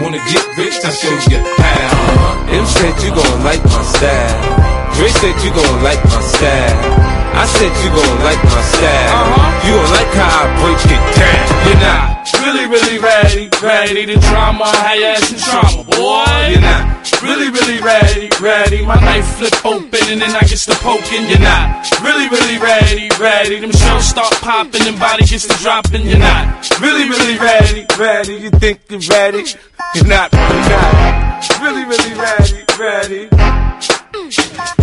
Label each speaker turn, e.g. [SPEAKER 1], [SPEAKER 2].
[SPEAKER 1] Wanna get rich, I show you how.
[SPEAKER 2] M said you gon' like my style. Dre said you gon' like my style. I said you gon' like my style. You gon' like how I break it down.
[SPEAKER 1] You're not really ready to drama, have your ass in trauma, boy.
[SPEAKER 2] You're not
[SPEAKER 1] really ready. My knife flip open and then I get to poking. You're not really ready. Them shells start popping and body gets to dropping. You're not really ready.
[SPEAKER 2] You think you're ready? You're not really ready.